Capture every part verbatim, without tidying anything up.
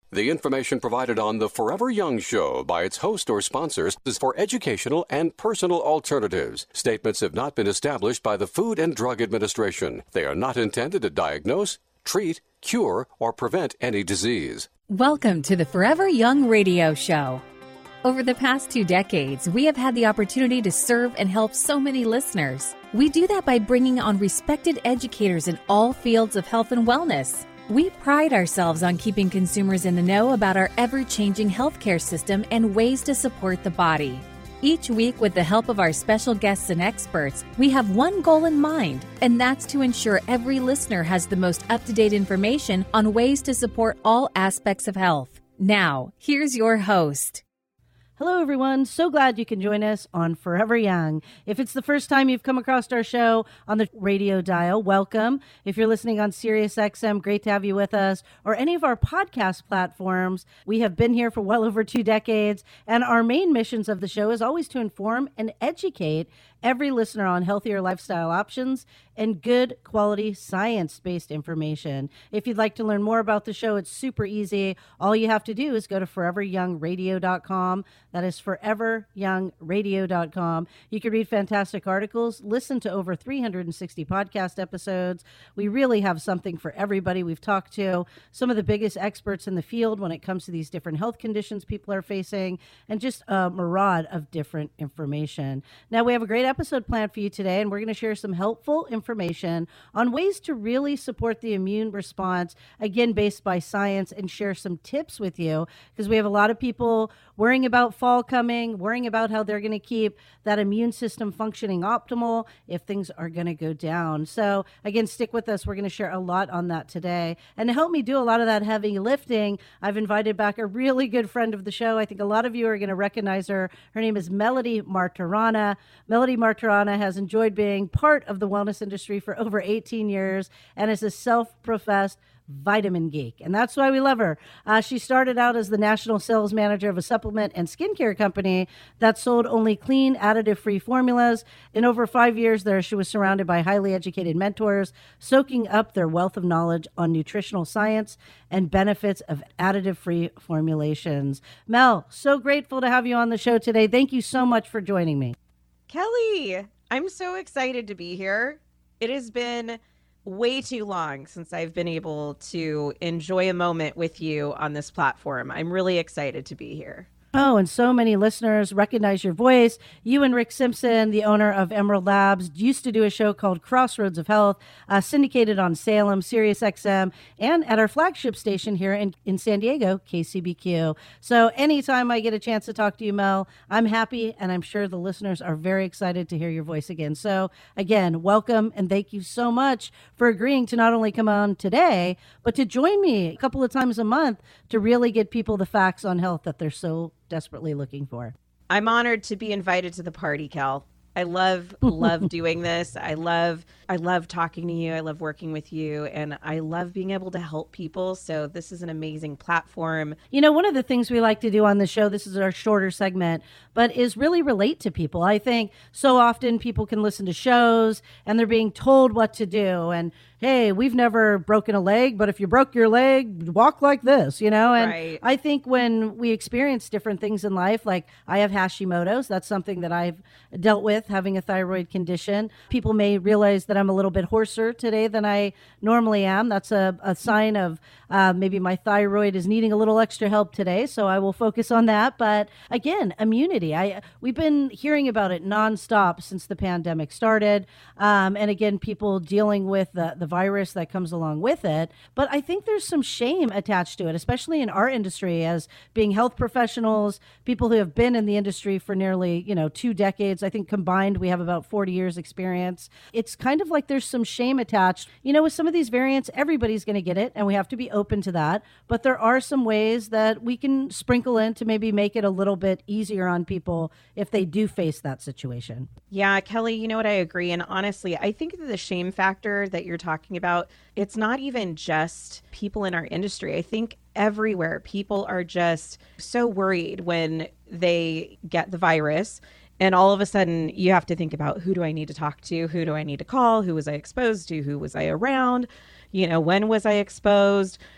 The information provided on the Forever Young Show by its host or sponsors is for educational and personal alternatives. Statements have not been established by the Food and Drug Administration. They are not intended to diagnose, treat, cure, or prevent any disease. Welcome to the Forever Young Radio Show. Over the past two decades, we have had the opportunity to serve and help so many listeners. We do that by bringing on respected educators in all fields of health and wellness. We pride ourselves on keeping consumers in the know about our ever-changing healthcare system and ways to support the body. Each week, with the help of our special guests and experts, we have one goal in mind, and that's to ensure every listener has the most up-to-date information on ways to support all aspects of health. Now, here's your host. Hello, everyone. So glad you can join us on Forever Young. If it's the first time you've come across our show on the radio dial, welcome. If you're listening on Sirius X M, great to have you with us, or any of our podcast platforms. We have been here for well over two decades, and our main missions of the show is always to inform and educate every listener on healthier lifestyle options and good quality science-based information. If you'd like to learn more about the show, it's super easy. All you have to do is go to forever young radio dot com. That is forever young radio dot com. You can read fantastic articles, listen to over three hundred sixty podcast episodes. We really have something for everybody. We've talked to some of the biggest experts in the field when it comes to these different health conditions people are facing, and just a myriad of different information. Now, we have a great episode planned for you today, and we're going to share some helpful information on ways to really support the immune response, again, based by science, and share some tips with you, because we have a lot of people worrying about fall coming, worrying about how they're going to keep that immune system functioning optimal if things are going to go down. So again, stick with us. We're going to share a lot on that today. And to help me do a lot of that heavy lifting, I've invited back a really good friend of the show. I think a lot of you are going to recognize her. Her name is Melody Martirana. Melody Martirana has enjoyed being part of the wellness industry for over eighteen years and is a self-professed vitamin geek, and that's why we love her. Uh, she started out as the national sales manager of a supplement and skincare company that sold only clean, additive-free formulas. In over five years there, she was surrounded by highly educated mentors, soaking up their wealth of knowledge on nutritional science and benefits of additive-free formulations. Mel, so grateful to have you on the show today. Thank you so much for joining me. Kelly, I'm so excited to be here. It has been way too long since I've been able to enjoy a moment with you on this platform. I'm really excited to be here. Oh, and so many listeners recognize your voice. You and Rick Simpson, the owner of Emerald Labs, used to do a show called Crossroads of Health, uh, syndicated on Salem, Sirius X M, and at our flagship station here in, in San Diego, K C B Q. So anytime I get a chance to talk to you, Mel, I'm happy, and I'm sure the listeners are very excited to hear your voice again. So again, welcome, and thank you so much for agreeing to not only come on today, but to join me a couple of times a month to really get people the facts on health that they're so desperately looking for. I'm honored to be invited to the party, Kel. I love, love doing this. I love, I love talking to you. I love working with you, and I love being able to help people. So this is an amazing platform. You know, one of the things we like to do on the show, this is our shorter segment, but is really relate to people. I think so often people can listen to shows and they're being told what to do. And hey, we've never broken a leg, but if you broke your leg, walk like this, you know? And right. I think when we experience different things in life, like I have Hashimoto's, that's something that I've dealt with, having a thyroid condition. People may realize that I'm a little bit hoarser today than I normally am. That's a, a sign of uh, maybe my thyroid is needing a little extra help today, so I will focus on that. But again, immunity. I we've been hearing about it nonstop since the pandemic started. Um, and again, people dealing with the, the virus that comes along with it. But I think there's some shame attached to it, especially in our industry as being health professionals, people who have been in the industry for nearly, you know, two decades. I think combined we have about forty years experience. It's kind of like there's some shame attached. You know, with some of these variants, everybody's going to get it, and we have to be open to that. But there are some ways that we can sprinkle in to maybe make it a little bit easier on people if they do face that situation. Yeah, Kelly, you know what? I agree. And honestly, I think that the shame factor that you're talking about, it's not even just people in our industry. I think everywhere people are just so worried when they get the virus. And all of a sudden you have to think about, who do I need to talk to? Who do I need to call? Who was I exposed to? Who was I around? You know, when was I exposed?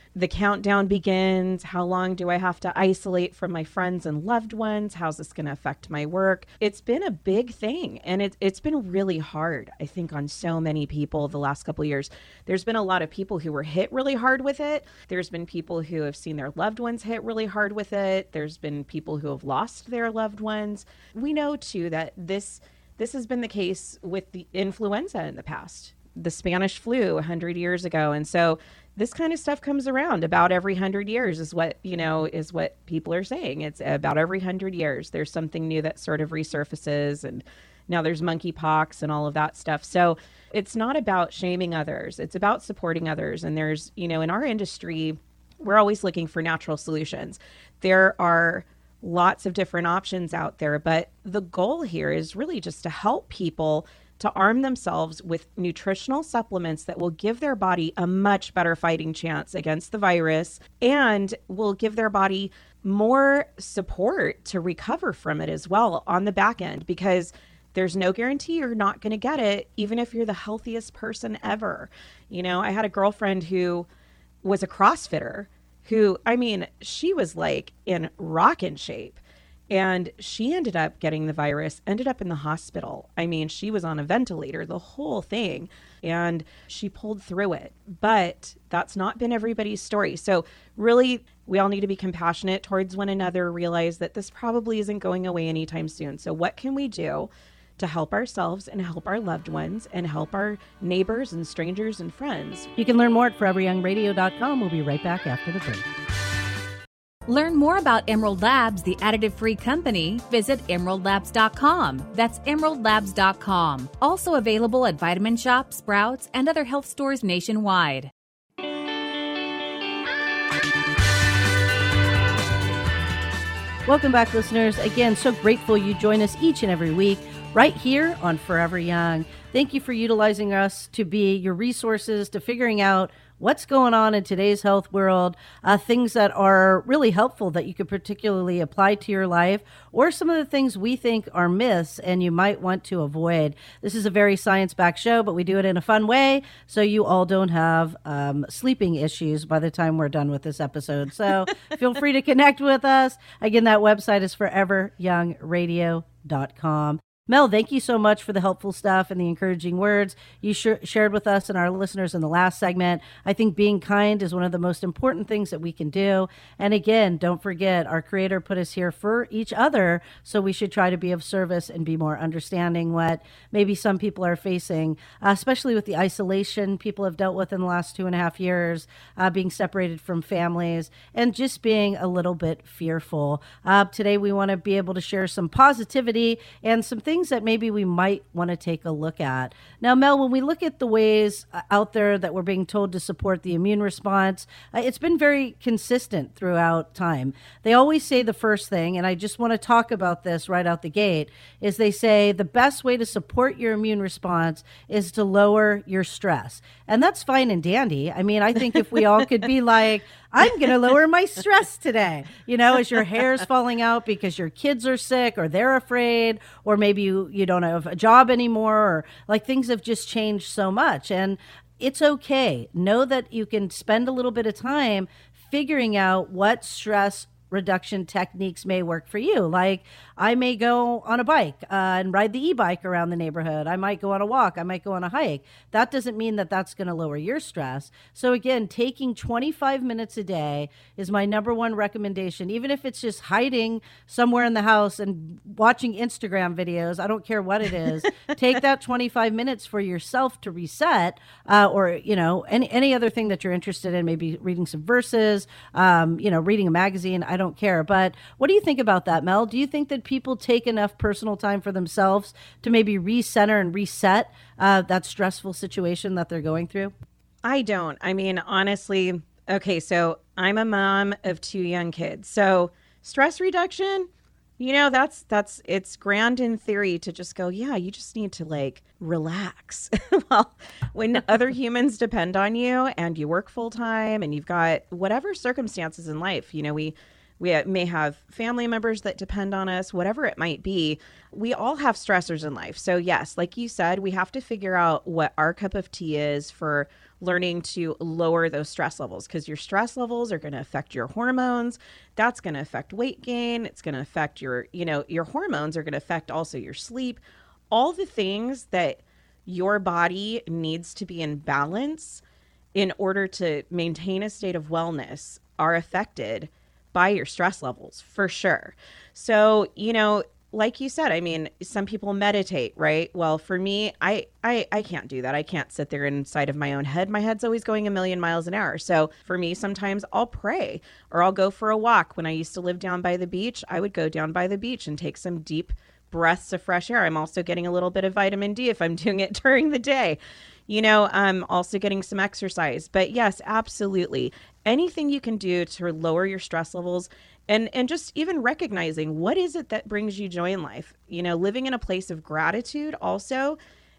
the countdown begins. How long do I have to isolate from my friends and loved ones? How's this going to affect my work? It's been a big thing, and it, it's been really hard, I think, on so many people the last couple of years. There's been a lot of people who were hit really hard with it. There's been people who have seen their loved ones hit really hard with it. There's been people who have lost their loved ones. We know, too, that this this has been the case with the influenza in the past, the Spanish flu one hundred years ago. And so this kind of stuff comes around about every hundred years is what, you know, is what people are saying. It's about every hundred years. There's something new that sort of resurfaces, and now there's monkeypox and all of that stuff. So it's not about shaming others. It's about supporting others. And there's, you know, in our industry, we're always looking for natural solutions. There are lots of different options out there, but the goal here is really just to help people to arm themselves with nutritional supplements that will give their body a much better fighting chance against the virus and will give their body more support to recover from it as well on the back end, because there's no guarantee you're not going to get it, even if you're the healthiest person ever. You know, I had a girlfriend who was a CrossFitter who, I mean, she was like in rockin' shape. And she ended up getting the virus, ended up in the hospital. I mean, she was on a ventilator, the whole thing, and she pulled through it. But that's not been everybody's story. So really, we all need to be compassionate towards one another, realize that this probably isn't going away anytime soon. So what can we do to help ourselves and help our loved ones and help our neighbors and strangers and friends? You can learn more at forever young radio dot com. We'll be right back after the break. Learn more about Emerald Labs, the additive-free company. Visit emerald labs dot com. That's emerald labs dot com. Also available at Vitamin Shoppe, Sprouts, and other health stores nationwide. Welcome back, listeners. Again, so grateful you join us each and every week right here on Forever Young. Thank you for utilizing us to be your resources to figuring out what's going on in today's health world, uh, things that are really helpful that you could particularly apply to your life, or some of the things we think are myths and you might want to avoid. This is a very science-backed show, but we do it in a fun way so you all don't have um, sleeping issues by the time we're done with this episode. So feel free to connect with us. Again, that website is forever young radio dot com. Mel, thank you so much for the helpful stuff and the encouraging words you sh- shared with us and our listeners in the last segment. I think being kind is one of the most important things that we can do. And again, don't forget, our Creator put us here for each other, so we should try to be of service and be more understanding what maybe some people are facing, uh, especially with the isolation people have dealt with in the last two and a half years, uh, being separated from families, and just being a little bit fearful. Uh, today, we want to be able to share some positivity and some things that maybe we might want to take a look at. Now, Mel, when we look at the ways out there that we're being told to support the immune response, uh, it's been very consistent throughout time. They always say the first thing, and I just want to talk about this right out the gate, is they say the best way to support your immune response is to lower your stress. And that's fine and dandy. I mean, I think if we all could be like, I'm going to lower my stress today, you know, as your hair's falling out because your kids are sick or they're afraid, or maybe you, you don't have a job anymore, or like things have just changed so much. And it's okay. Know that you can spend a little bit of time figuring out what stress reduction techniques may work for you. Like, I may go on a bike uh, and ride the e-bike around the neighborhood. I might go on a walk. I might go on a hike. That doesn't mean that that's going to lower your stress. So again, taking twenty-five minutes a day is my number one recommendation. Even if it's just hiding somewhere in the house and watching Instagram videos, I don't care what it is. Take that twenty-five minutes for yourself to reset, uh, or, you know, any, any other thing that you're interested in, maybe reading some verses, um, you know, reading a magazine. I don't care. But what do you think about that, Mel? Do you think that people take enough personal time for themselves to maybe recenter and reset uh, that stressful situation that they're going through? I don't. I mean, honestly, okay, so I'm a mom of two young kids. So stress reduction, you know, that's, that's, it's grand in theory to just go, yeah, you just need to like relax. Well, when other humans depend on you and you work full time and you've got whatever circumstances in life, you know, we, We may have family members that depend on us, whatever it might be. We all have stressors in life. So yes, like you said, we have to figure out what our cup of tea is for learning to lower those stress levels, because your stress levels are going to affect your hormones. That's going to affect weight gain. It's going to affect your, you know, your hormones are going to affect also your sleep. All the things that your body needs to be in balance in order to maintain a state of wellness are affected by your stress levels, for sure. So, you know, like you said, I mean, some people meditate, right? Well, for me, I, I, I can't do that. I can't sit there inside of my own head. My head's always going a million miles an hour. So for me, sometimes I'll pray or I'll go for a walk. When I used to live down by the beach, I would go down by the beach and take some deep breaths of fresh air. I'm also getting a little bit of vitamin D if I'm doing it during the day. You know, I'm also getting some exercise. But yes, absolutely. Anything you can do to lower your stress levels, and and just even recognizing what is it that brings you joy in life. You know, living in a place of gratitude also,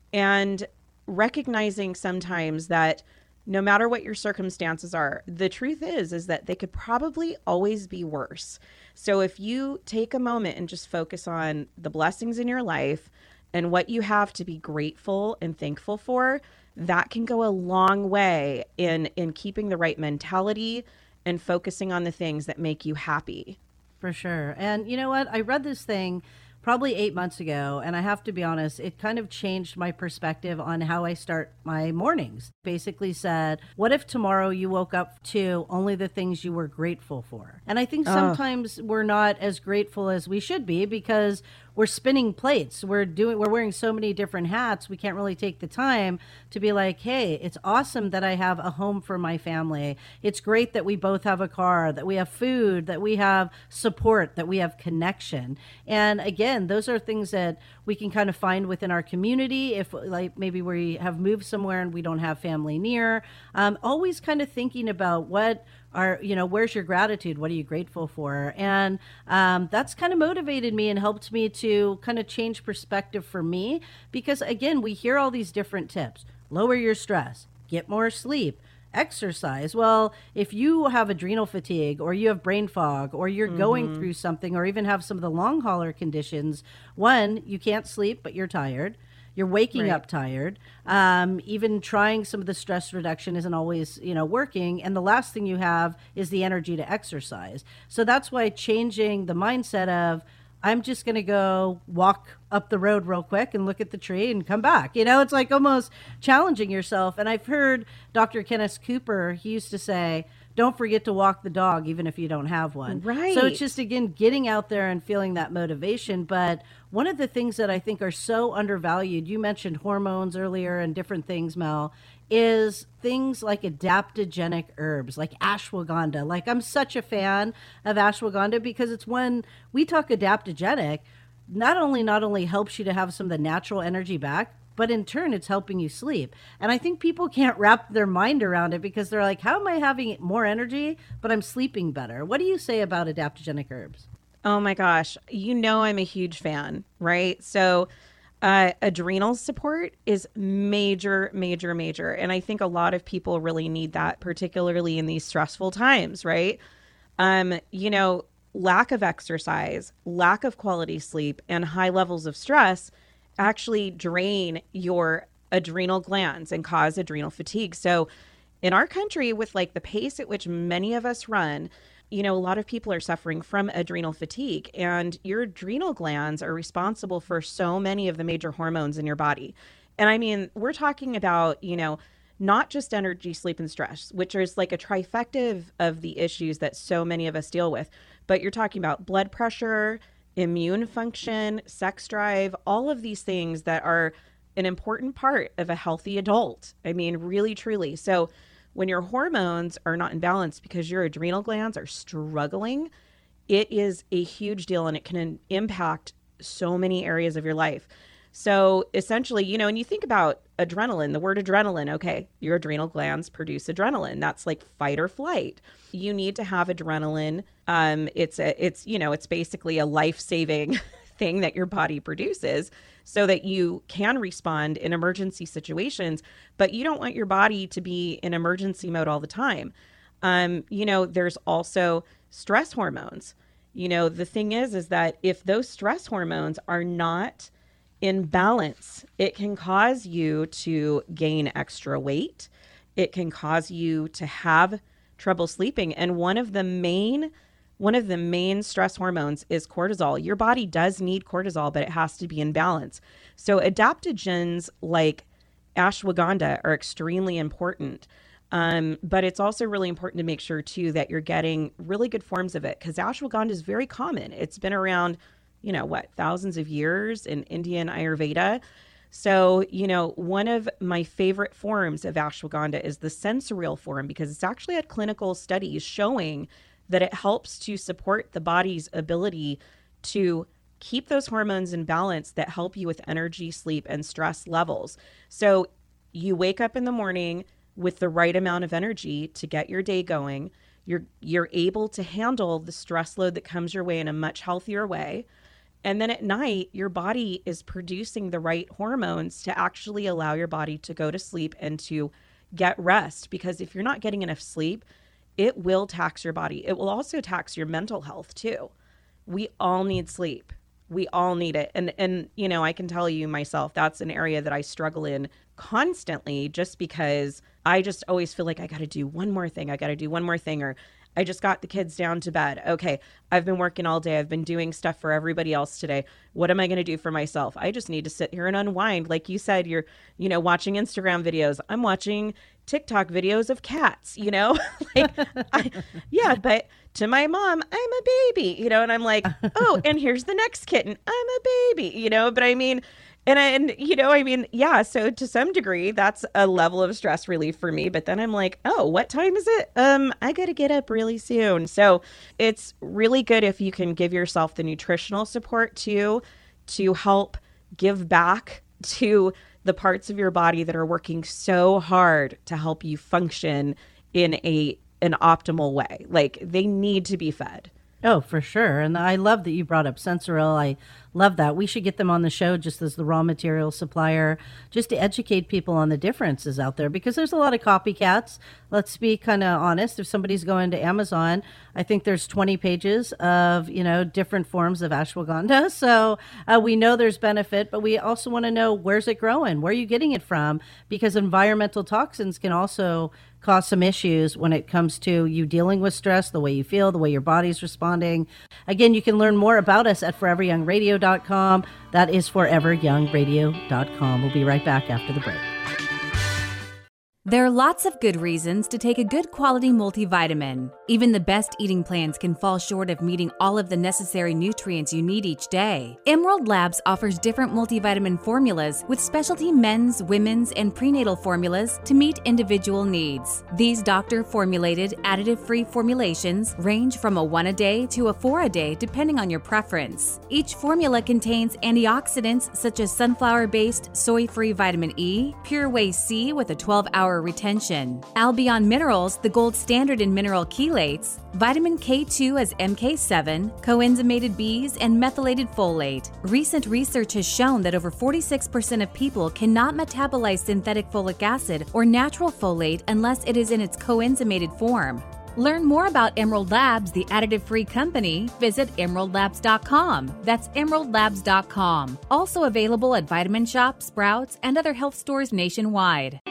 and recognizing sometimes that no matter what your circumstances are, the truth is, is that they could probably always be worse. So if you take a moment and just focus on the blessings in your life and what you have to be grateful and thankful for, that can go a long way in, in keeping the right mentality and focusing on the things that make you happy. For sure. And you know what? I read this thing probably eight months ago, and I have to be honest, it kind of changed my perspective on how I start my mornings. Basically said, what if tomorrow you woke up to only the things you were grateful for? And I think sometimes oh. we're not as grateful as we should be because we're spinning plates. We're doing, we're wearing so many different hats. We can't really take the time to be like, hey, it's awesome that I have a home for my family. It's great that we both have a car, that we have food, that we have support, that we have connection. And again, those are things that we can kind of find within our community. If like maybe we have moved somewhere and we don't have family near, um, always kind of thinking about what are, you know, where's your gratitude? What are you grateful for? And um, that's kind of motivated me and helped me to kind of change perspective for me, because again, we hear all these different tips: lower your stress, get more sleep, exercise. Well, if you have adrenal fatigue or you have brain fog or you're mm-hmm. going through something or even have some of the long hauler conditions, one, you can't sleep, but you're tired. You're waking right. up tired. Um, even trying some of the stress reduction isn't always, you know, working. And the last thing you have is the energy to exercise. So that's why changing the mindset of, I'm just going to go walk up the road real quick and look at the tree and come back. You know, it's like almost challenging yourself. And I've heard Doctor Kenneth Cooper, he used to say, don't forget to walk the dog, even if you don't have one. Right. So it's just, again, getting out there and feeling that motivation. But one of the things that I think are so undervalued, you mentioned hormones earlier and different things, Mel, is things like adaptogenic herbs, like ashwagandha. Like, I'm such a fan of ashwagandha because it's when we talk adaptogenic, not only not only helps you to have some of the natural energy back, but in turn, it's helping you sleep. And I think people can't wrap their mind around it because they're like, how am I having more energy, but I'm sleeping better? What do you say about adaptogenic herbs? Oh my gosh. You know, I'm a huge fan, right? So uh, adrenal support is major, major, major. And I think a lot of people really need that, particularly in these stressful times, right? Um, you know, lack of exercise, lack of quality sleep, and high levels of stress actually drain your adrenal glands and cause adrenal fatigue. So in our country, with like the pace at which many of us run, you know, a lot of people are suffering from adrenal fatigue, and your adrenal glands are responsible for so many of the major hormones in your body. And I mean, we're talking about, you know, not just energy, sleep, and stress, which is like a trifecta of, of the issues that so many of us deal with, but you're talking about blood pressure, immune function, sex drive, all of these things that are an important part of a healthy adult. I mean, really, truly. So when your hormones are not in balance because your adrenal glands are struggling, it is a huge deal, and it can impact so many areas of your life. So essentially, you know, when you think about adrenaline, the word adrenaline, okay, your adrenal glands produce adrenaline. That's like fight or flight. You need to have adrenaline. Um, it's a, it's, you know, it's basically a life-saving thing that your body produces so that you can respond in emergency situations, but you don't want your body to be in emergency mode all the time. Um, you know, there's also stress hormones. You know, the thing is, is that if those stress hormones are not in balance, it can cause you to gain extra weight. It can cause you to have trouble sleeping. And one of the main, one of the main stress hormones is cortisol. Your body does need cortisol, but it has to be in balance. So adaptogens like ashwagandha are extremely important. Um, but it's also really important to make sure too that you're getting really good forms of it, because ashwagandha is very common. It's been around, you know, what, thousands of years in Indian Ayurveda. So, you know, one of my favorite forms of ashwagandha is the sensorial form, because it's actually had clinical studies showing that it helps to support the body's ability to keep those hormones in balance that help you with energy, sleep, and stress levels. So you wake up in the morning with the right amount of energy to get your day going. You're you're able to handle the stress load that comes your way in a much healthier way. And then at night, your body is producing the right hormones to actually allow your body to go to sleep and to get rest. Because if you're not getting enough sleep, it will tax your body. It will also tax your mental health too. We all need sleep. We all need it. And, and you know, I can tell you myself, that's an area that I struggle in constantly, just because I just always feel like I got to do one more thing. I got to do one more thing. Or I just got the kids down to bed. Okay, I've been working all day. I've been doing stuff for everybody else today. What am I going to do for myself? I just need to sit here and unwind. Like you said, you're, you know, watching Instagram videos. I'm watching TikTok videos of cats, you know, like, I, yeah, but to my mom, I'm a baby, you know, and I'm like, oh, and here's the next kitten. I'm a baby, you know, but I mean, And, I, and, you know, I mean, yeah, so to some degree, that's a level of stress relief for me. But then I'm like, oh, what time is it? Um, I got to get up really soon. So it's really good if you can give yourself the nutritional support too, to help give back to the parts of your body that are working so hard to help you function in a an optimal way. Like, they need to be fed. Oh, for sure. And I love that you brought up Sensoril. I love that. We should get them on the show just as the raw material supplier, just to educate people on the differences out there, because there's a lot of copycats. Let's be kind of honest. If somebody's going to Amazon, I think there's twenty pages of, you know, different forms of ashwagandha. So uh, we know there's benefit, but we also want to know, where's it growing? Where are you getting it from? Because environmental toxins can also cause some issues when it comes to you dealing with stress, the way you feel, the way your body's responding. Again, you can learn more about us at forever young radio dot com. That is forever young radio dot com. We'll be right back after the break. There are lots of good reasons to take a good quality multivitamin. Even the best eating plans can fall short of meeting all of the necessary nutrients you need each day. Emerald Labs offers different multivitamin formulas with specialty men's, women's, and prenatal formulas to meet individual needs. These doctor-formulated, additive-free formulations range from a one-a-day to a four-a-day depending on your preference. Each formula contains antioxidants such as sunflower-based, soy-free vitamin E, Pure Whey C with a twelve-hour retention, Albion Minerals, the gold standard in mineral chelates, vitamin K two as M K seven, coenzymated Bs, and methylated folate. Recent research has shown that over forty-six percent of people cannot metabolize synthetic folic acid or natural folate unless it is in its coenzymated form. Learn more about Emerald Labs, the additive-free company. Visit emerald labs dot com. That's emerald labs dot com. Also available at Vitamin Shoppe, Sprouts, and other health stores nationwide.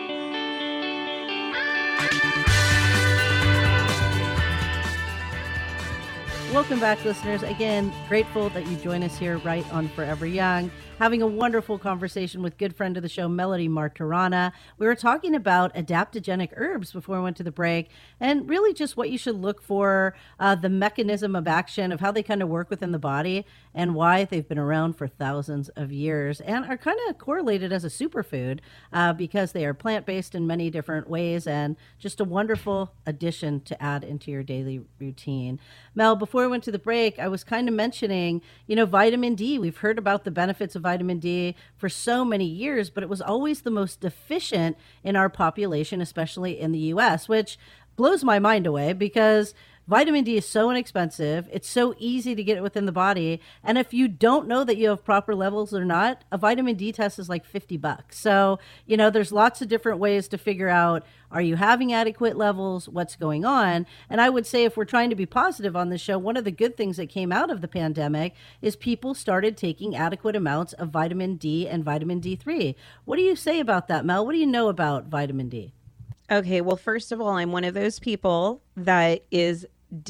Welcome back, listeners. Again, grateful that you join us here right on Forever Young. Having a wonderful conversation with good friend of the show, Melody Martirana. We were talking about adaptogenic herbs before we went to the break, and really just what you should look for, uh, the mechanism of action of how they kind of work within the body and why they've been around for thousands of years and are kind of correlated as a superfood uh, because they are plant-based in many different ways and just a wonderful addition to add into your daily routine. Mel, before we went to the break, I was kind of mentioning, you know, vitamin D. We've heard about the benefits of vitamin D for so many years, but it was always the most deficient in our population, especially in the U S, which blows my mind away because vitamin D is so inexpensive. It's so easy to get it within the body. And if you don't know that you have proper levels or not, a vitamin D test is like fifty bucks. So, you know, there's lots of different ways to figure out, are you having adequate levels? What's going on? And I would say, if we're trying to be positive on this show, one of the good things that came out of the pandemic is people started taking adequate amounts of vitamin D and vitamin D three. What do you say about that, Mel? What do you know about vitamin D? Okay, well, first of all, I'm one of those people that is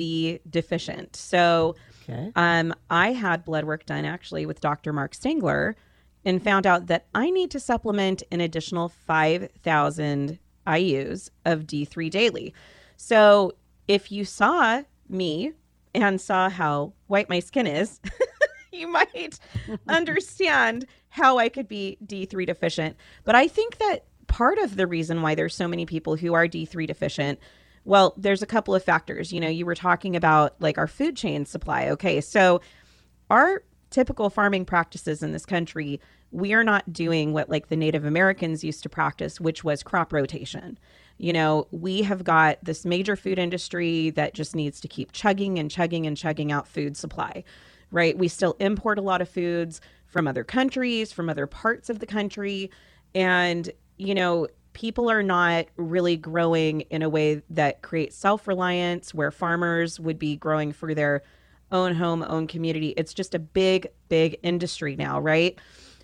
D deficient. So okay. um, I had blood work done actually with Doctor Mark Stengler and found out that I need to supplement an additional five thousand I U's of D three daily. So if you saw me and saw how white my skin is, you might understand how I could be D three deficient. But I think that part of the reason why there's so many people who are D three deficient, well, there's a couple of factors. You know, you were talking about like our food chain supply. Okay, so our typical farming practices in this country, we are not doing what like the Native Americans used to practice, which was crop rotation. You know, we have got this major food industry that just needs to keep chugging and chugging and chugging out food supply, right? We still import a lot of foods from other countries, from other parts of the country. And, you know, people are not really growing in a way that creates self-reliance, where farmers would be growing for their own home, own community. It's just a big, big industry now, right?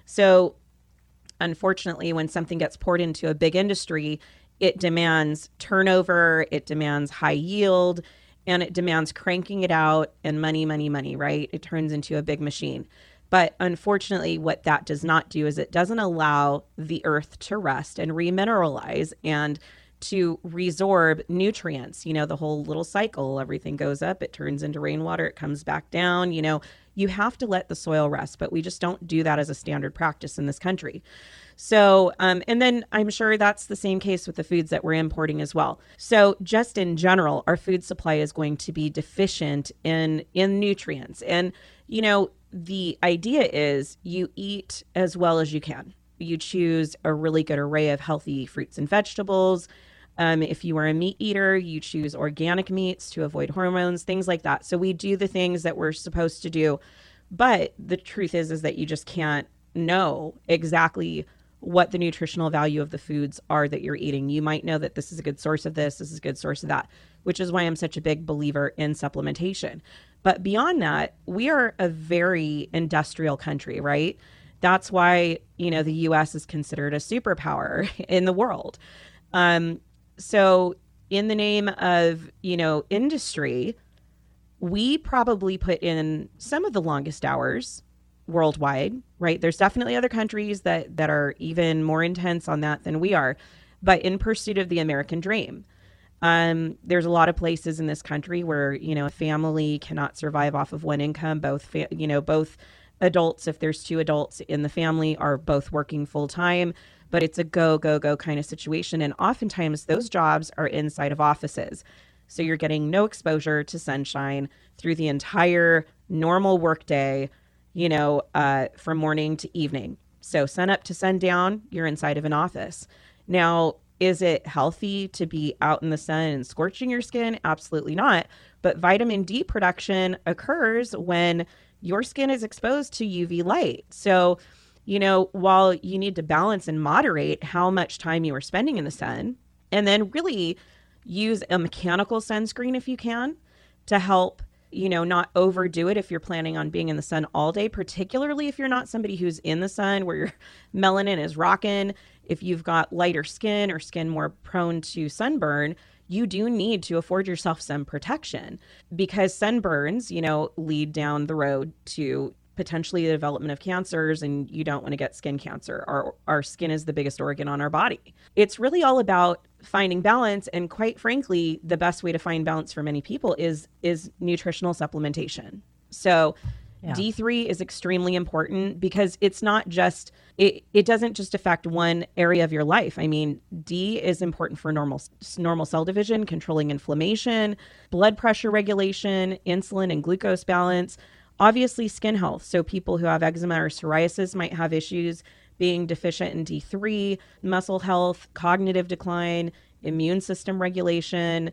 So unfortunately, when something gets poured into a big industry, it demands turnover, it demands high yield, and it demands cranking it out and money, money, money, right? It turns into a big machine. But unfortunately, what that does not do is it doesn't allow the earth to rest and remineralize and to resorb nutrients. You know, the whole little cycle, everything goes up, it turns into rainwater, it comes back down. You know, you have to let the soil rest, but we just don't do that as a standard practice in this country. So, um, and then I'm sure that's the same case with the foods that we're importing as well. So just in general, our food supply is going to be deficient in, in nutrients. And, you know, the idea is you eat as well as you can. You choose a really good array of healthy fruits and vegetables. Um, if you are a meat eater, you choose organic meats to avoid hormones, things like that. So we do the things that we're supposed to do. But the truth is, is that you just can't know exactly what the nutritional value of the foods are that you're eating. You might know that this is a good source of this, this is a good source of that, which is why I'm such a big believer in supplementation. But beyond that, we are a very industrial country, right? That's why, you know, the U S is considered a superpower in the world. Um, so in the name of, you know, industry, we probably put in some of the longest hours worldwide, right? There's definitely other countries that, that are even more intense on that than we are, but in pursuit of the American dream. Um, there's a lot of places in this country where, you know, a family cannot survive off of one income. Both, fa- you know, both adults, if there's two adults in the family, are both working full time, but it's a go, go, go kind of situation. And oftentimes those jobs are inside of offices. So you're getting no exposure to sunshine through the entire normal workday, you know, uh, from morning to evening. So sun up to sundown, you're inside of an office. Now, is it healthy to be out in the sun and scorching your skin? Absolutely not. But vitamin D production occurs when your skin is exposed to U V light. So, you know, while you need to balance and moderate how much time you are spending in the sun, and then really use a mechanical sunscreen if you can to help, you know, not overdo it if you're planning on being in the sun all day, particularly if you're not somebody who's in the sun where your melanin is rocking. If you've got lighter skin or skin more prone to sunburn, you do need to afford yourself some protection, because sunburns, you know, lead down the road to potentially the development of cancers, and you don't want to get skin cancer. Our, our skin is the biggest organ on our body. It's really all about finding balance. And quite frankly, the best way to find balance for many people is, is nutritional supplementation. So yeah. D three is extremely important because it's not just, it, it doesn't just affect one area of your life. I mean, D is important for normal, normal cell division, controlling inflammation, blood pressure regulation, insulin and glucose balance, obviously skin health. So people who have eczema or psoriasis might have issues being deficient in D three, muscle health, cognitive decline, immune system regulation,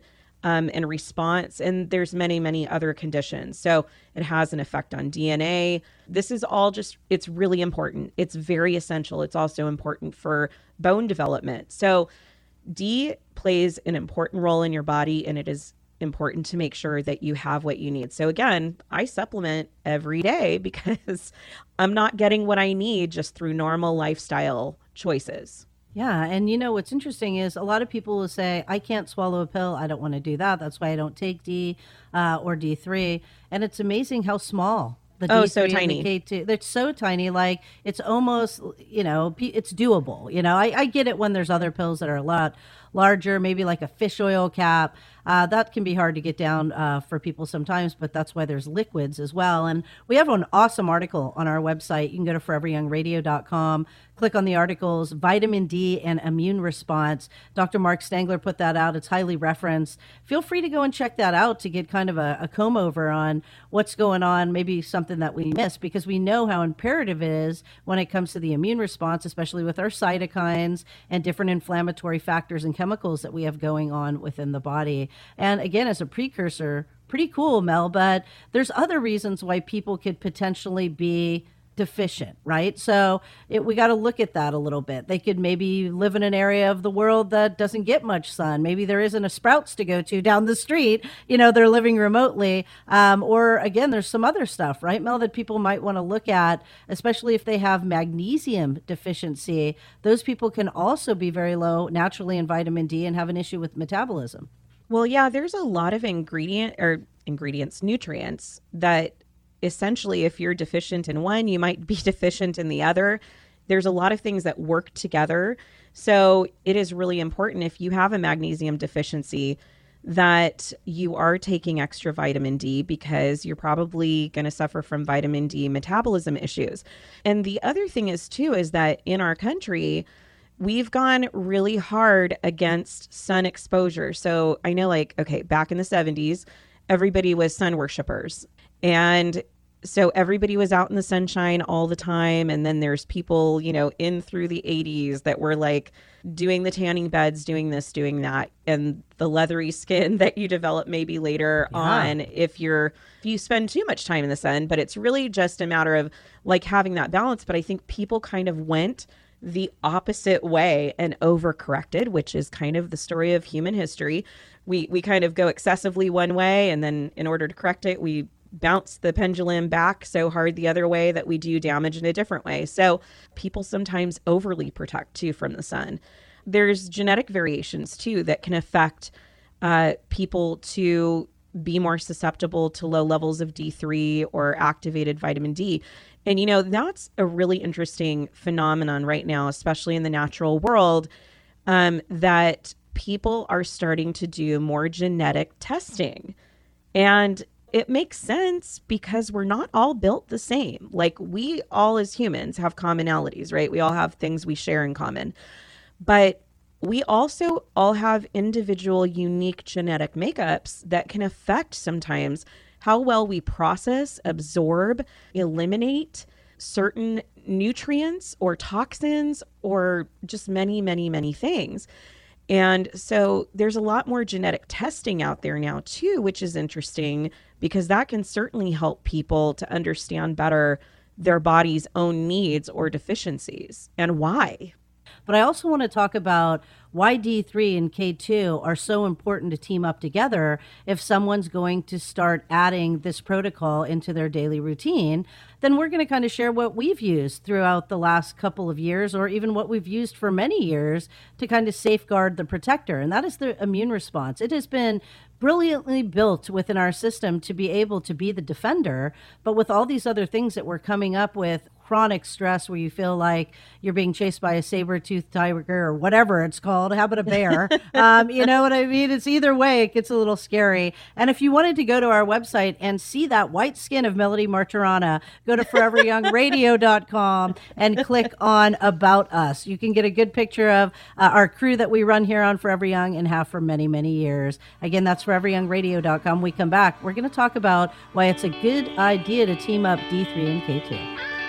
um, and response. And there's many, many other conditions. So it has an effect on D N A. This is all just, it's really important. It's very essential. It's also important for bone development. So D plays an important role in your body, and it is important to make sure that you have what you need. So again, I supplement every day because I'm not getting what I need just through normal lifestyle choices. Yeah. And you know, what's interesting is a lot of people will say, I can't swallow a pill. I don't want to do that. That's why I don't take D uh, or D three. And it's amazing how small the oh, D three so and tiny. the K two, they're so tiny, like it's almost, you know, it's doable. You know, I, I get it when there's other pills that are a lot larger, maybe like a fish oil cap. Uh, that can be hard to get down uh, for people sometimes, but that's why there's liquids as well. And we have an awesome article on our website. You can go to forever young radio dot com, click on the articles, vitamin D and immune response. Doctor Mark Stengler put that out. It's highly referenced. Feel free to go and check that out to get kind of a, a comb over on what's going on, maybe something that we missed, because we know how imperative it is when it comes to the immune response, especially with our cytokines and different inflammatory factors and chemicals that we have going on within the body. And again, as a precursor, pretty cool, Mel, but there's other reasons why people could potentially be deficient, right? So it, we got to look at that a little bit. They could maybe live in an area of the world that doesn't get much sun. Maybe there isn't a Sprouts to go to down the street. You know, they're living remotely. Um, or again, there's some other stuff, right, Mel, that people might want to look at, especially if they have magnesium deficiency. Those people can also be very low naturally in vitamin D and have an issue with metabolism. Well, yeah, there's a lot of ingredient or ingredients, nutrients that essentially, if you're deficient in one, you might be deficient in the other. There's a lot of things that work together. So it is really important if you have a magnesium deficiency that you are taking extra vitamin D, because you're probably going to suffer from vitamin D metabolism issues. And the other thing is too, is that in our country, we've gone really hard against sun exposure. So I know, like, okay, back in the seventies, everybody was sun worshipers. And so everybody was out in the sunshine all the time. And then there's people, you know, in through the eighties that were like doing the tanning beds, doing this, doing that. And the leathery skin that you develop maybe later yeah. on if you're, if you spend too much time in the sun. But it's really just a matter of like having that balance. But I think people kind of went the opposite way and overcorrected, which is kind of the story of human history. We we kind of go excessively one way, and then in order to correct it, we bounce the pendulum back so hard the other way that we do damage in a different way. So people sometimes overly protect too from the sun. There's genetic variations too that can affect uh, people to be more susceptible to low levels of D three or activated vitamin D. And, you know, that's a really interesting phenomenon right now, especially in the natural world, um, that people are starting to do more genetic testing. And it makes sense because we're not all built the same. Like, we all as humans have commonalities, right? We all have things we share in common. But we also all have individual unique genetic makeups that can affect sometimes how well we process, absorb, eliminate certain nutrients or toxins or just many, many, many things. And so there's a lot more genetic testing out there now too, which is interesting because that can certainly help people to understand better their body's own needs or deficiencies and why. But I also want to talk about why D three and K two are so important to team up together if someone's going to start adding this protocol into their daily routine. Then we're going to kind of share what we've used throughout the last couple of years, or even what we've used for many years to kind of safeguard the protector. And that is the immune response. It has been brilliantly built within our system to be able to be the defender. But with all these other things that we're coming up with, chronic stress where you feel like you're being chased by a saber-toothed tiger or whatever it's called. How about a bear? um, you know what I mean? It's either way, it gets a little scary. And if you wanted to go to our website and see that white skin of Melody Martirana, go to forever young radio dot com and click on About Us. You can get a good picture of uh, our crew that we run here on Forever Young and have for many, many years. Again, that's forever young radio dot com. We come back, we're going to talk about why it's a good idea to team up D three and K two.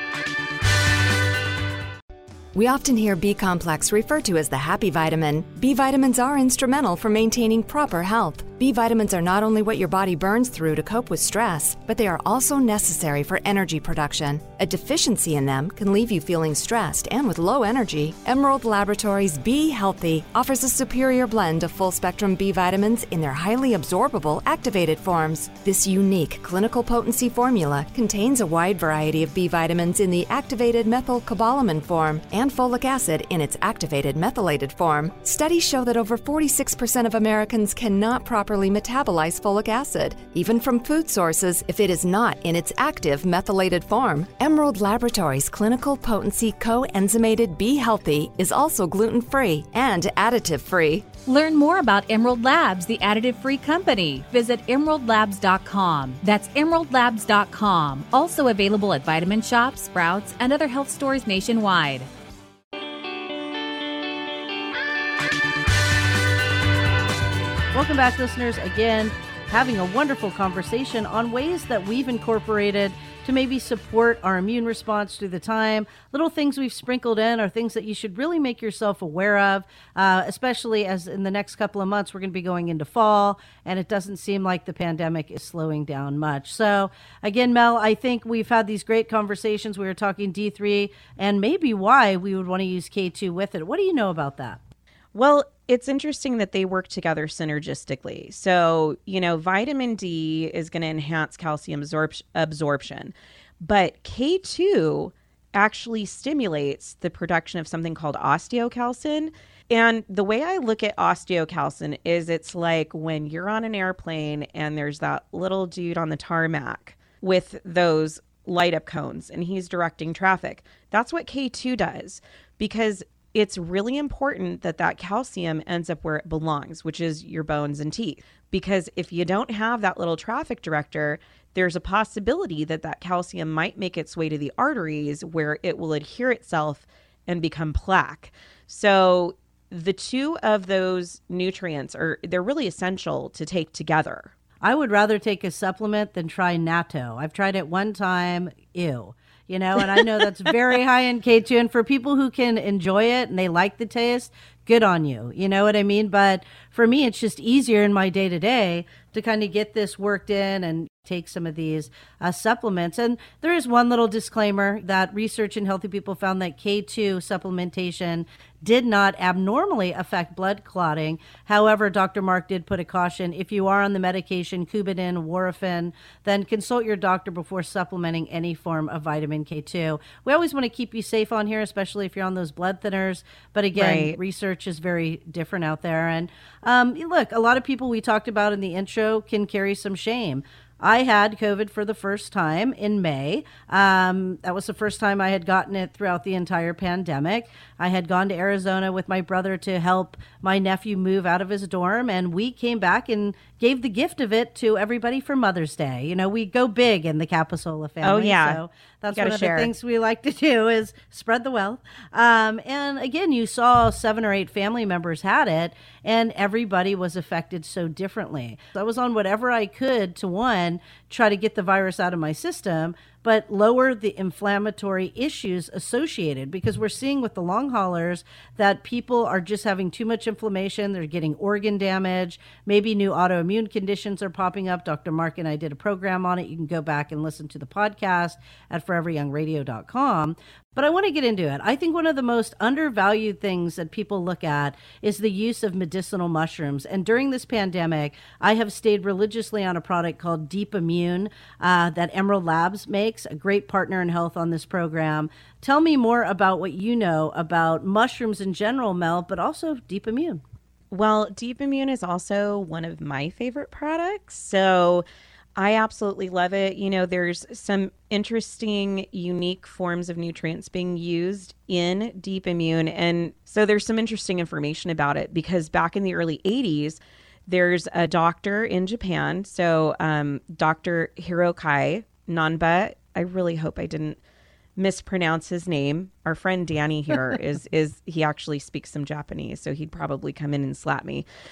We often hear B-complex referred to as the happy vitamin. B vitamins are instrumental for maintaining proper health. B vitamins are not only what your body burns through to cope with stress, but they are also necessary for energy production. A deficiency in them can leave you feeling stressed and with low energy. Emerald Laboratories Be Healthy offers a superior blend of full-spectrum B vitamins in their highly absorbable activated forms. This unique clinical potency formula contains a wide variety of B vitamins in the activated methylcobalamin form and folic acid in its activated methylated form. Studies show that over forty-six percent of Americans cannot properly metabolize folic acid, even from food sources, if it is not in its active methylated form. Emerald Laboratories Clinical Potency Coenzymated Be Healthy is also gluten-free and additive-free. Learn more about Emerald Labs, the additive-free company. Visit emerald labs dot com. That's emerald labs dot com. Also available at Vitamin Shoppe, Sprouts, and other health stores nationwide. Welcome back, listeners. Again, having a wonderful conversation on ways that we've incorporated to maybe support our immune response through the time. Little things we've sprinkled in are things that you should really make yourself aware of, uh, especially as in the next couple of months, we're going to be going into fall, and it doesn't seem like the pandemic is slowing down much. So again, Mel, I think we've had these great conversations. We were talking D three and maybe why we would want to use K two with it. What do you know about that? Well, it's interesting that they work together synergistically. So, you know, vitamin D is going to enhance calcium absorp- absorption, but K two actually stimulates the production of something called osteocalcin. And the way I look at osteocalcin is it's like when you're on an airplane and there's that little dude on the tarmac with those light up cones and he's directing traffic. That's what K two does, because it's really important that that calcium ends up where it belongs, which is your bones and teeth. Because if you don't have that little traffic director, there's a possibility that that calcium might make its way to the arteries where it will adhere itself and become plaque. So the two of those nutrients are, they're really essential to take together. I would rather take a supplement than try natto. I've tried it one time. Ew. You know, and I know that's very high in K two. And for people who can enjoy it and they like the taste, good on you. You know what I mean? But for me, it's just easier in my day to day to kind of get this worked in and take some of these uh, supplements. And there is one little disclaimer that research in healthy people found that K two supplementation did not abnormally affect blood clotting. However, Doctor Mark did put a caution: if you are on the medication Coumadin, Warfarin, then consult your doctor before supplementing any form of vitamin K two. We always want to keep you safe on here, especially if you're on those blood thinners. But again, right. Research is very different out there. And um, look, a lot of people we talked about in the intro can carry some shame. I had COVID for the first time in May. Um, that was the first time I had gotten it throughout the entire pandemic. I had gone to Arizona with my brother to help my nephew move out of his dorm, and we came back and gave the gift of it to everybody for Mother's Day. You know, we go big in the Caposola family. Oh, yeah. So that's one of share. the things we like to do is spread the wealth. Um, and again, you saw seven or eight family members had it, and everybody was affected so differently. So I was on whatever I could to, one, try to get the virus out of my system, but lower the inflammatory issues associated, because we're seeing with the long haulers that people are just having too much inflammation. They're getting organ damage. Maybe new autoimmune conditions are popping up. Doctor Mark and I did a program on it. You can go back and listen to the podcast at forever young radio dot com. But I want to get into it. I think one of the most undervalued things that people look at is the use of medicinal mushrooms. And during this pandemic, I have stayed religiously on a product called Deep Immune uh, that Emerald Labs makes, a great partner in health on this program. Tell me more about what you know about mushrooms in general, Mel, but also Deep Immune. Well, Deep Immune is also one of my favorite products. So I absolutely love it. You know, there's some interesting, unique forms of nutrients being used in Deep Immune. And so there's some interesting information about it, because back in the early eighties, there's a doctor in Japan. So um, Doctor Hirokai Nanba, I really hope I didn't mispronounce his name. Our friend Danny here is, is he actually speaks some Japanese, so he'd probably come in and slap me.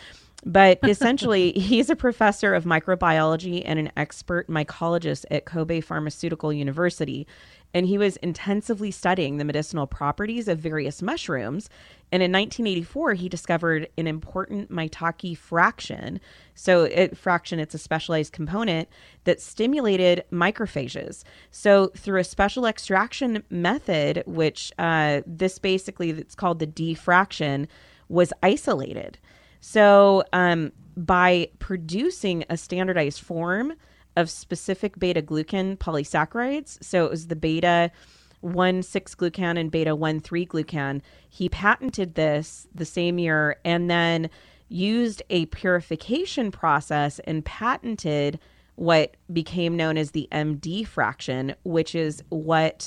But essentially, he's a professor of microbiology and an expert mycologist at Kobe Pharmaceutical University. And he was intensively studying the medicinal properties of various mushrooms. And in nineteen eighty-four, he discovered an important maitake fraction. So it, fraction, it's a specialized component that stimulated macrophages. So through a special extraction method, which uh, this basically, it's called the D fraction, was isolated. So um, by producing a standardized form of specific beta-glucan polysaccharides, so it was the beta one six glucan and beta one three glucan, he patented this the same year and then used a purification process and patented what became known as the M D fraction, which is what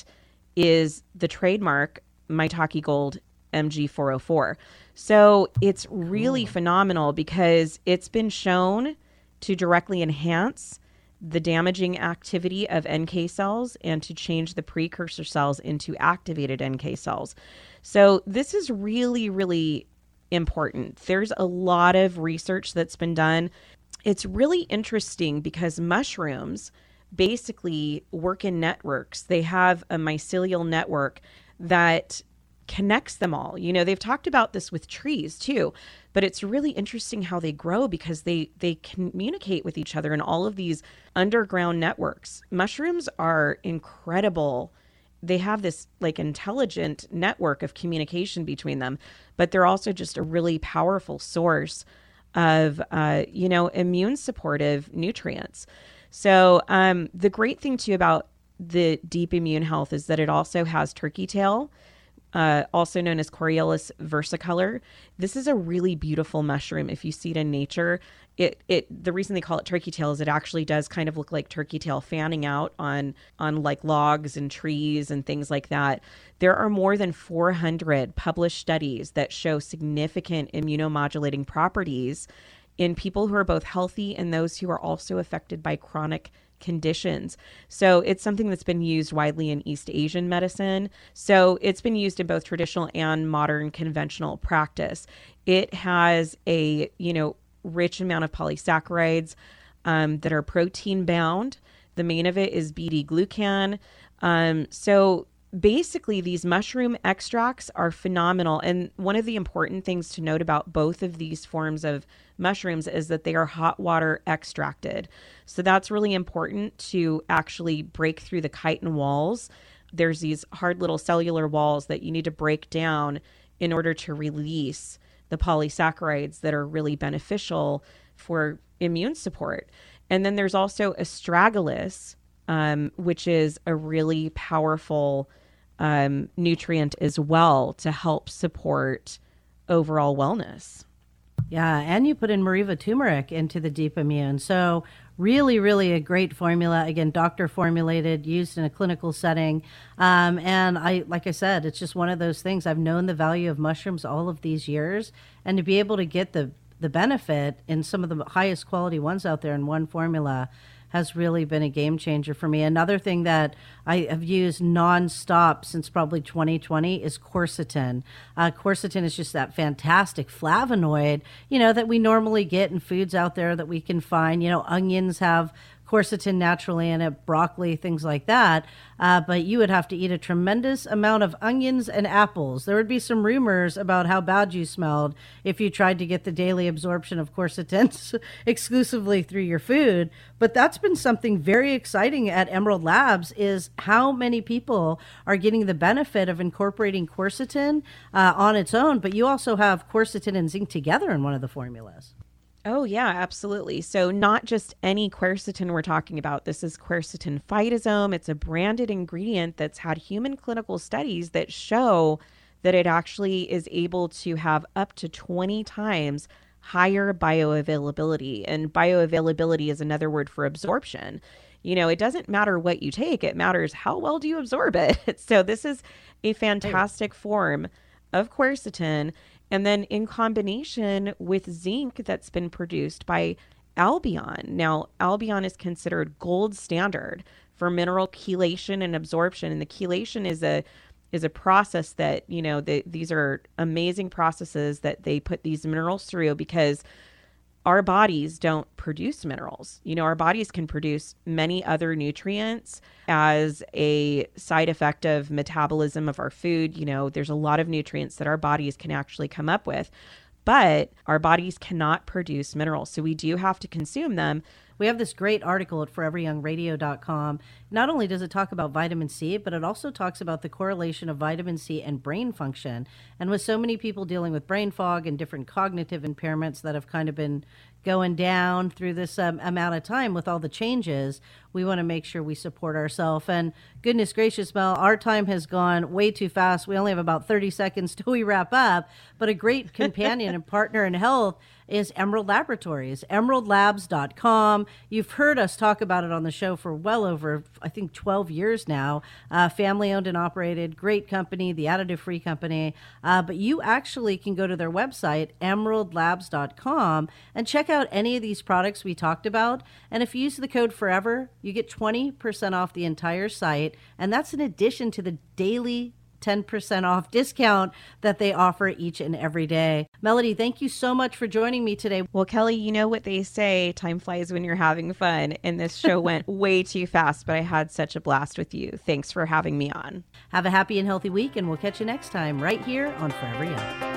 is the trademark Maitake Gold M G four oh four. So it's really phenomenal because it's been shown to directly enhance the damaging activity of N K cells and to change the precursor cells into activated N K cells. So this is really, really important. There's a lot of research that's been done. It's really interesting because mushrooms basically work in networks. They have a mycelial network that connects them all. You know, they've talked about this with trees too, but it's really interesting how they grow because they they communicate with each other in all of these underground networks. Mushrooms are incredible. They have this like intelligent network of communication between them, but they're also just a really powerful source of, uh, you know, immune supportive nutrients. So um, the great thing too about the deep immune health is that it also has turkey tail, Uh, also known as Coriolis versicolor. This is a really beautiful mushroom. If you see it in nature, it it the reason they call it turkey tail is it actually does kind of look like turkey tail fanning out on on like logs and trees and things like that. There are more than four hundred published studies that show significant immunomodulating properties in people who are both healthy and those who are also affected by chronic conditions. So it's something that's been used widely in East Asian medicine. So it's been used in both traditional and modern conventional practice. It has a, you know, rich amount of polysaccharides um, that are protein bound. The main of it is B D glucan. Um, so basically these mushroom extracts are phenomenal. And one of the important things to note about both of these forms of mushrooms is that they are hot water extracted. So that's really important to actually break through the chitin walls. There's these hard little cellular walls that you need to break down in order to release the polysaccharides that are really beneficial for immune support. And then there's also astragalus, um, which is a really powerful um, nutrient as well to help support overall wellness. Yeah, and you put in Mariva turmeric into the deep immune. So really, really a great formula. Again, doctor formulated, used in a clinical setting. Um, and I, like I said, it's just one of those things. I've known the value of mushrooms all of these years, and to be able to get the the benefit in some of the highest quality ones out there in one formula has really been a game changer for me. Another thing that I have used nonstop since probably twenty twenty is quercetin. Uh, quercetin is just that fantastic flavonoid, you know, that we normally get in foods out there that we can find. You know, onions have quercetin naturally in it, broccoli, things like that. Uh, but you would have to eat a tremendous amount of onions and apples. There would be some rumors about how bad you smelled if you tried to get the daily absorption of quercetin exclusively through your food. But that's been something very exciting at Emerald Labs, is how many people are getting the benefit of incorporating quercetin uh, on its own. But you also have quercetin and zinc together in one of the formulas. Oh, yeah, absolutely. So not just any quercetin we're talking about. This is quercetin phytosome. It's a branded ingredient that's had human clinical studies that show that it actually is able to have up to twenty times higher bioavailability. And bioavailability is another word for absorption. You know, it doesn't matter what you take. It matters how well do you absorb it. So this is a fantastic form of quercetin. And then in combination with zinc that's been produced by Albion. Now, Albion is considered gold standard for mineral chelation and absorption. And the chelation is a is a process that, you know, the, these are amazing processes that they put these minerals through, because our bodies don't produce minerals. You know, our bodies can produce many other nutrients as a side effect of metabolism of our food. You know, there's a lot of nutrients that our bodies can actually come up with, but our bodies cannot produce minerals. So we do have to consume them. We have this great article at forever young radio dot com. Not only does it talk about vitamin C, but it also talks about the correlation of vitamin C and brain function. And with so many people dealing with brain fog and different cognitive impairments that have kind of been going down through this um, amount of time with all the changes, we want to make sure we support ourselves. And goodness gracious, Mel, our time has gone way too fast. We only have about thirty seconds till we wrap up. But a great companion and partner in health is Emerald Laboratories, emerald labs dot com. You've heard us talk about it on the show for well over, I think, twelve years now. Uh, family owned and operated, great company, the additive free company. Uh, but you actually can go to their website, emerald labs dot com, and check out any of these products we talked about. And if you use the code FOREVER, you get twenty percent off the entire site. And that's in addition to the daily ten percent off discount that they offer each and every day. Melody, thank you so much for joining me today. Well, Kelly, you know what they say, time flies when you're having fun. And this show went way too fast, but I had such a blast with you. Thanks for having me on. Have a happy and healthy week, and we'll catch you next time right here on Forever Young.